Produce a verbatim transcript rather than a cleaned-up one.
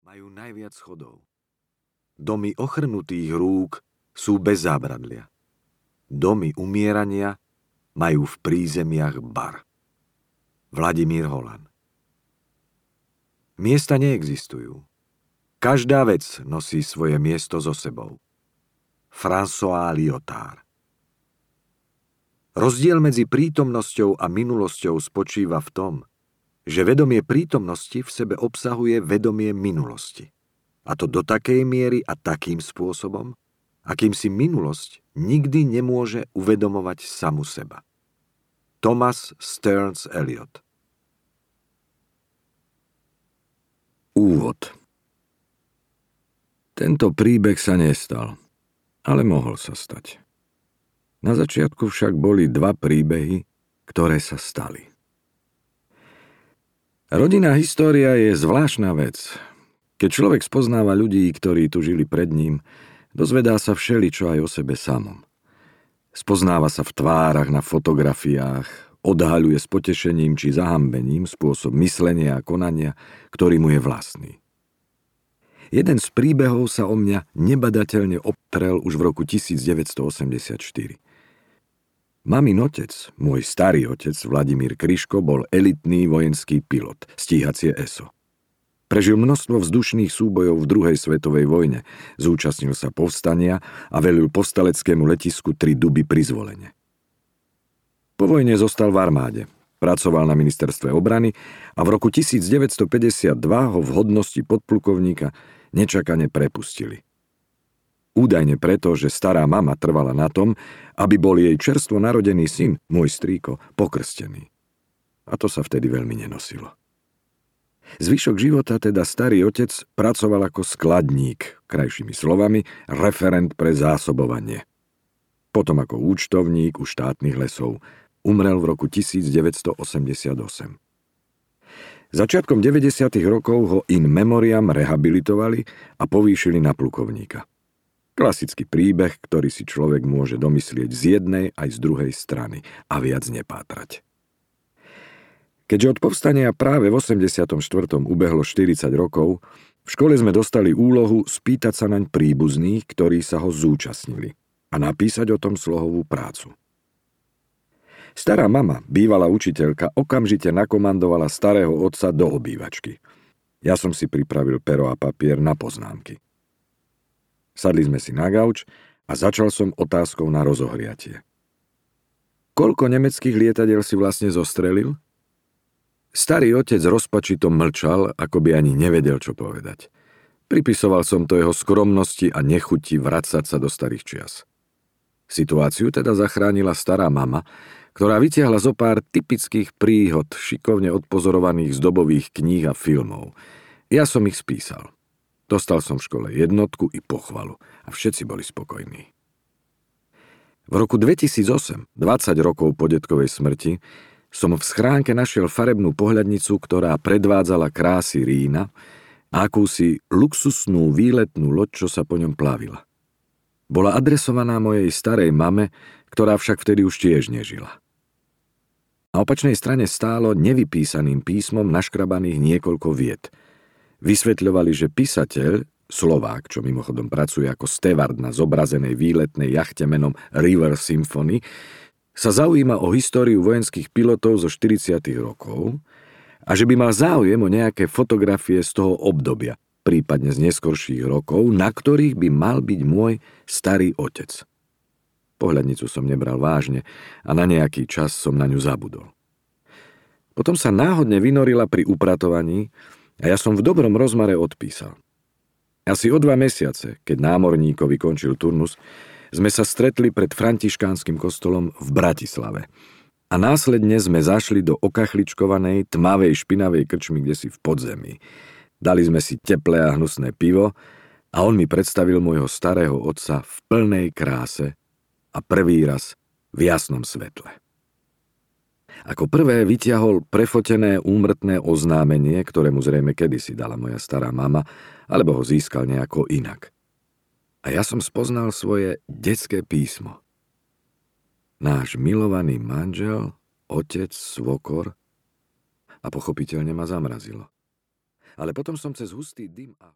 majú najviac schodov. Domy ochrnutých rúk sú bez zábradlia. Domy umierania majú v prízemiach bar. Vladimír Holan. Miesta neexistujú. Každá vec nosí svoje miesto so sebou. François Lyotard. Rozdiel medzi prítomnosťou a minulosťou spočíva v tom, že vedomie prítomnosti v sebe obsahuje vedomie minulosti. A to do takej miery a takým spôsobom, akým si minulosť nikdy nemôže uvedomovať samu seba. Thomas Stearns Eliot. Úvod. Tento príbeh sa nestal, ale mohol sa stať. Na začiatku však boli dva príbehy, ktoré sa stali. Rodinná história je zvláštna vec. Keď človek spoznáva ľudí, ktorí tu žili pred ním, dozvedá sa všeličo aj o sebe samom. Spoznáva sa v tvárach, na fotografiách, odhaľuje s potešením či zahambením spôsob myslenia a konania, ktorý mu je vlastný. Jeden z príbehov sa o mňa nebadateľne obtrel už v roku devätnásťstoosemdesiatštyri. Mamin otec, môj starý otec Vladimír Kryško, bol elitný vojenský pilot, stíhacie es o. Prežil množstvo vzdušných súbojov v druhej svetovej vojne, zúčastnil sa povstania a velil povstaleckému letisku Tri Duby pri Zvolene. Po vojne zostal v armáde, pracoval na ministerstve obrany a v roku devätnásťstopäťdesiatdva ho v hodnosti podplukovníka nečakane prepustili. Údajne preto, že stará mama trvala na tom, aby bol jej čerstvo narodený syn, môj strýko, pokrstený. A to sa vtedy veľmi nenosilo. Zvyšok života teda starý otec pracoval ako skladník, krajšími slovami, referent pre zásobovanie. Potom ako účtovník u štátnych lesov umrel v roku devätnásťstoosemdesiatosem. Začiatkom deväťdesiatych rokov ho in memoriam rehabilitovali a povýšili na plukovníka. Klasický príbeh, ktorý si človek môže domyslieť z jednej aj z druhej strany a viac nepátrať. Keďže od povstania práve v osemdesiatom štvrtom ubehlo štyridsať rokov, v škole sme dostali úlohu spýtať sa naň príbuzných, ktorí sa ho zúčastnili, a napísať o tom slohovú prácu. Stará mama, bývalá učiteľka, okamžite nakomandovala starého otca do obývačky. Ja som si pripravil pero a papier na poznámky. Sadli sme si na gauč a začal som otázkou na rozohriatie. Koľko nemeckých lietadiel si vlastne zostrelil? Starý otec rozpačito mlčal, ako by ani nevedel, čo povedať. Pripisoval som to jeho skromnosti a nechuti vracať sa do starých čias. Situáciu teda zachránila stará mama, ktorá vytiahla zo pár typických príhod, šikovne odpozorovaných z dobových kníh a filmov. Ja som ich spísal. Dostal som v škole jednotku i pochvalu a všetci boli spokojní. V roku dvetisícosem, dvadsať rokov po detkovej smrti, som v schránke našiel farebnú pohľadnicu, ktorá predvádzala krásy Rína a akúsi luxusnú výletnú loď, čo sa po ňom plavila. Bola adresovaná mojej starej mame, ktorá však vtedy už tiež nežila. Na opačnej strane stálo nevypísaným písmom naškrabaných niekoľko viet. Vysvetľovali, že písateľ, Slovák, čo mimochodom pracuje ako stevard na zobrazenej výletnej jachte menom River Symphony, sa zaujíma o históriu vojenských pilotov zo štyridsiatych rokov a že by mal záujem o nejaké fotografie z toho obdobia, prípadne z neskorších rokov, na ktorých by mal byť môj starý otec. Pohľadnicu som nebral vážne a na nejaký čas som na ňu zabudol. Potom sa náhodne vynorila pri upratovaní a ja som v dobrom rozmare odpísal. Asi o dva mesiace, keď námorníkovi končil turnus, sme sa stretli pred františkánskym kostolom v Bratislave. A následne sme zašli do okachličkovanej, tmavej, špinavej krčmy, kde si v podzemí. Dali sme si teplé a hnusné pivo a on mi predstavil môjho starého otca v plnej kráse a prvý raz v jasnom svetle. Ako prvé vytiahol prefotené úmrtné oznámenie, ktoré mu zrejme kedysi dala moja stará mama, alebo ho získal nejako inak. A ja som spoznal svoje detské písmo. Náš milovaný manžel, otec, svokor a pochopiteľne ma zamrazilo. Ale potom som cez hustý dym a